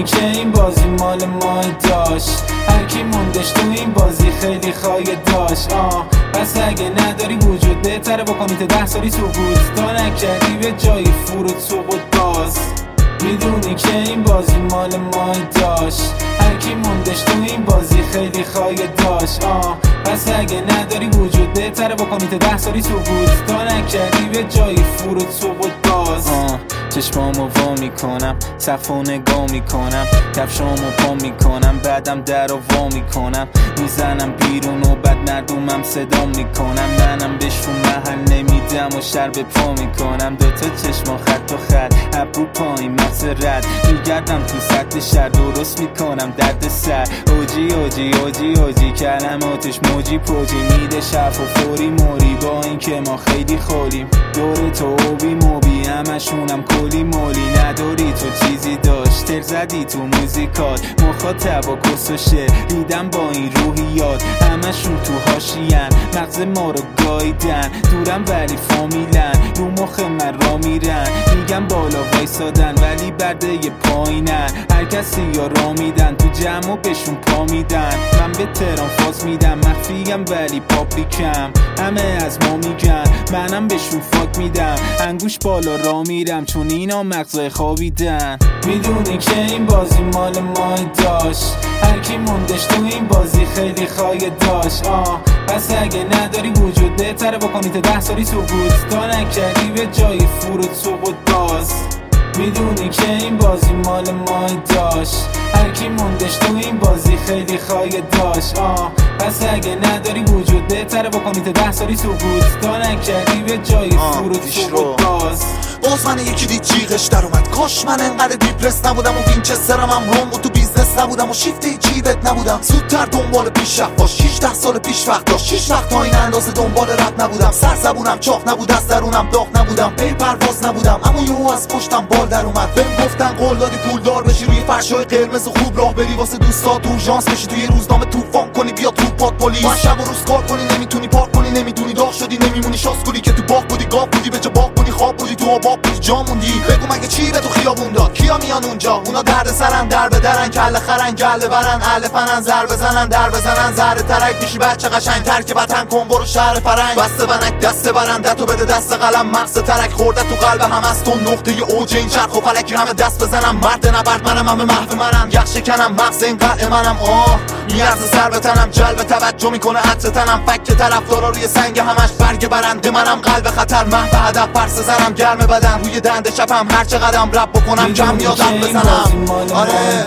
میدونی که این بازی مال ما داشت، هر کی موندش تو این بازی خیلی خواهی داشت. پس اگه نداری وجود بهتره بکنی تا 10 سالی سقوط، تا نکردی به جای فرود سقوط باز. میدونی که این بازی مال ما داشت، هر کی موندش تو این بازی خیلی خواهی داشت. پس اگه نداری وجود بهتره بکنی تا 10 سالی سقوط، تا نکردی به جای فرود سقوط باز. چشمامو وا میکنم، سقفو نگاه میکنم، کفشامو پا میکنم، بعدم درو وا میکنم، میزنم بیرون و بعد مردمم صدا میکنم. منم بهشون محل نمیدم و شر به پا میکنم. دوتا چشما خط و خط، ابرو پایین مغز رد، میگردم تو سطح شهر درست میکنم درد سر. اوجی اوجی اوجی اوجی کلماتش موجی پوجی، میده شف و فوری موری، با این که ما خیلی خولیم. دور تو اوبی موبی همشونم کلی مولی، نداری تو چیزی داشت تر زدی تو موزیکات، مخاطب و کس و شعر دیدم با این روحیات. همشون تو حاشیه‌ن، مغز ما رو گاییدن، دورم ولی فامیلن، رو مخ من را میرن، میگم بالا وایسادن ولی برده یه پایینن. هر کسی یا را میدن تو جمع و بهشون پا میدن. من به تهران فاز میدم، مخفیم ولی پابلیکم، همه از ما میگن، منم بهشون فاک میدم، انگوش بالا را میرم چون اینا مغزای خوابیدن. میدونی که این بازی مال ما داشت، هر کی موندش تو این بازی خیلی خواهی داشت. پس اگه نداری وجود بهتره بکنی تا 10 سالی سقوط، تا نکردی به جای فرود سقوط باز. میدونی که این بازی مال ما داشت، هر کی موندش تو این بازی خیلی خواهی داشت. پس اگه نداری وجود بهتره بکنی تا 10 سالی سقوط، تا نکردی به جای فرود سقوط باز. باز من یکی دید جیغش در اومد، کاش من انقدر دیپرس نبودم و وینچسترم هم روم و تو بیزنس نبودم و شیفت جیبت نبودم، زودتر دنبال پیشرفت باش. 16 سال پیش وقت داشت، 6 وقت تا این اندازه دنبال رد نبودم، سرزبونم چاق نبود، از درونم داغ نبودم، پی پرواز نبودم، اما یهو از پشتم بال در اومد. بهم گفتن قول دادی پولدار بشی، روی فرشای قرمز خوب راه بری، واسه دوستات اورژانس بشی، توی روزنامه طوفان کنی، بیا تو پات پلیس. من شب و روز کار کنی، نمیتونی پارک کنی، نمیدونی داغ شدی، نمیمونی شاسکولی که تو باغ بودی، گاو بودی، به جا باغ بودی، خواب بودی، تو آباب بودی، جا موندی. بگو مگه چی به تو خیابون داد؟ کیا میان اونجا؟ اونا درد سرن، در به درن، کله خرن، گله برن، اهل فنن، زر بزنن، در بزنن، ذره ترک میشی بچه قشنگ، ترک وطن کن برو شهر فرنگ. بسته ونک دست برندتو بده دست قلم، مغز ترک خورده تو قلب هم از تو، نقطه اوج این چرخ و فلک همه دست بزنم. مرد نبرد منم، همه محو منم، یخ شکنم، مغز این قلع منم. میارزه سر به تنم، جلب توجه میکنه عطر تنم، فک طرفدارا روی سنگ همش برگ برنده منم، قلب خطر محو هدف پرس زنم، گرم بدن روی دنده شبم، هر چه قدم رپ بکنم کم یادم بزنم. آره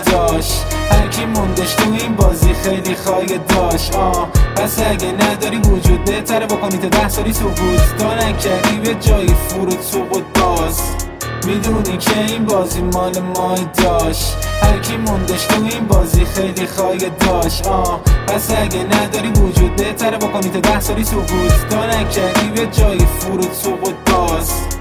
هر کی موندش تو این بازی خیلی خواهی داشت. پس اگه نداری وجود بهتره بکنی تا 10 سالی سقوط، تا نکردی به جای فرود سقوط باز. میدونی که این بازی مال ما داشت، هر کی موندش تو این بازی خیلی خواهی داشت. پس اگه نداری وجود بهتره بکنی تا 10 سالی سقوط، تا نکردی به جای فرود سقوط باز.